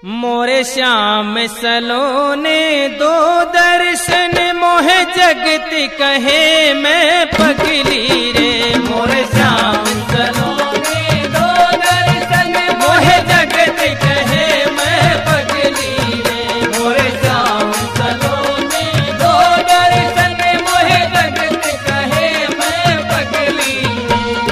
मोरे श्याम सलोने दो दर्शन मोहे जगत कहे मैं पगली रे। मोरे श्याम सलोने दो दर्शन मोहे जगत कहे मैं पगली रे। मोरे श्याम सलोने दो दर्शन मोहे जगत कहे मैं पगली रे।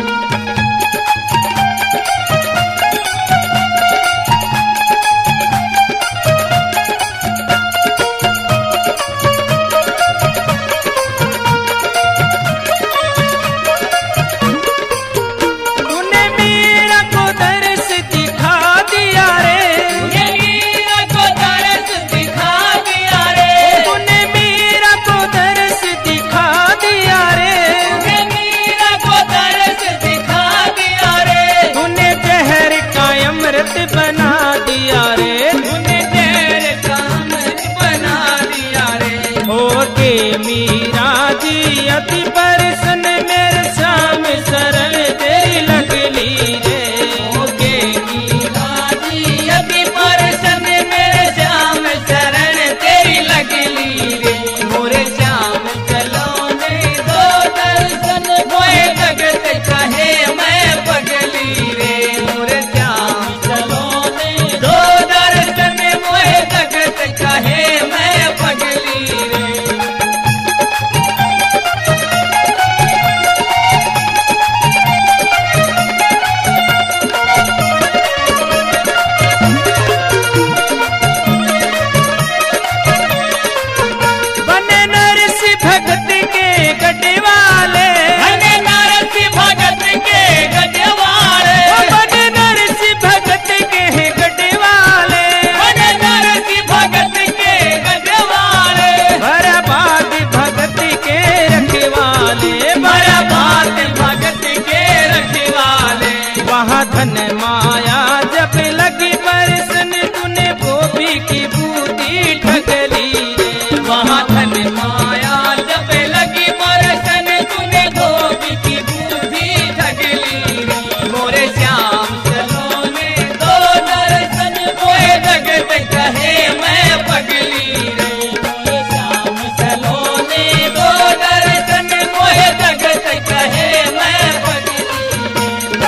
बना दिया रे तूने तेरे काम बना दिया रे। हो के मीरा जी अति परसन मेरे श्याम शरण तेरी लगली रे। हो के मीरा जी अति परसन मेरे श्याम शरण तेरी लगली रे। मोरे श्याम सलोने दो दर्शन मोहे जगत कहे मैं पगली रे। मोरे कहे मैं पगली रे। बने नरसिंह भगत के गढ़ वाले बने नरसिंह भगत के गढ़ वाले बने नरसिंह भगत के गढ़ वाले बने नरसिंह भगत के गढ़ वाले बराबाद भगत के रखवाले बराबाद भगत के रखवाले। वहाँ धन माया जब लगी बरसन तूने गोभी की बूटी ठगली रे। वहाँ धन माया जब लगी बरसन तूने गोभी की बूटी ठगली रे। मोरे श्याम सलोने दो दर्शन मोहे जगत कहे मैं पगली रे। मोरे श्याम सलोने दो दर्शन मोहे जगत कहे मैं पगली रे।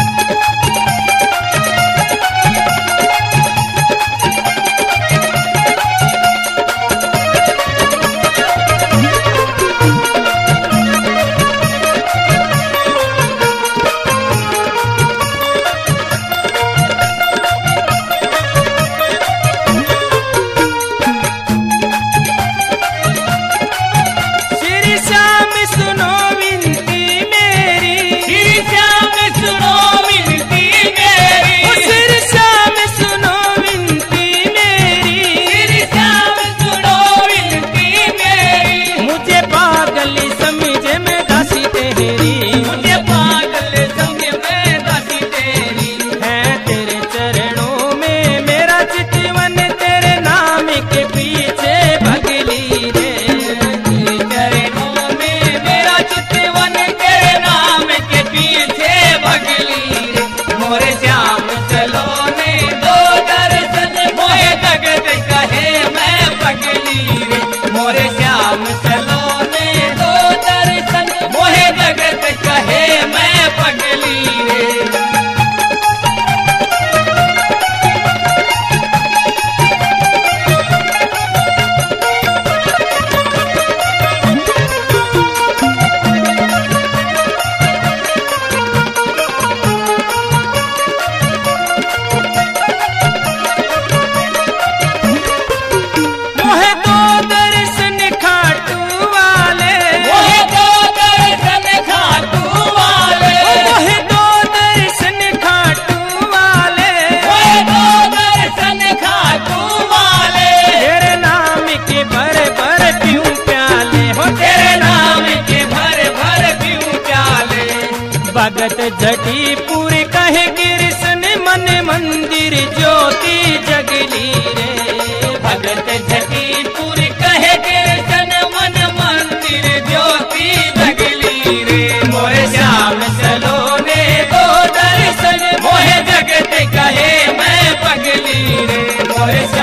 श्री श्याम सुनो विनती मेरी श्री श्याम सुनो विनती मेरी श्री श्याम सुनो विनती मेरी श्री श्याम सुनो विनती मेरी। मुझे पागल समझ में दासी तेरी मुझे पागल समझ में दासी तेरी है। तेरे चरणों में मेरा चितवन तेरे नाम के पीछे भगली रे। तेरे चरणों में मेरा चितवन तेरे नाम के पीछे भगली रे। मोरे श्याम सलोने दो दर्शन मोहे जगत कहे मैं पगली रे। मोरे श्याम सलोने दो दर्शन मोहे जगत कहे मैं पगली रे। मोहे दो दर्शन खाटू वाले मोहे दो दर्शन खाटू वाले मोहे दो दर्शन खाटू वाले मोहे दो दर्शन खाटू वाले। तेरे नाम के भर भर पीऊं प्याले हो तेरे नाम के भर भर पीऊं प्याले। भगत झटी पूरी कहे कृष्ण मन मंदिर ज्योति जगली रे। भगत झटी पूरी कहे कृष्ण मन मंदिर ज्योति जगली रे। मोरे श्याम सलोने दो दर्शन मोहे जगत कहे मैं पगली रे। और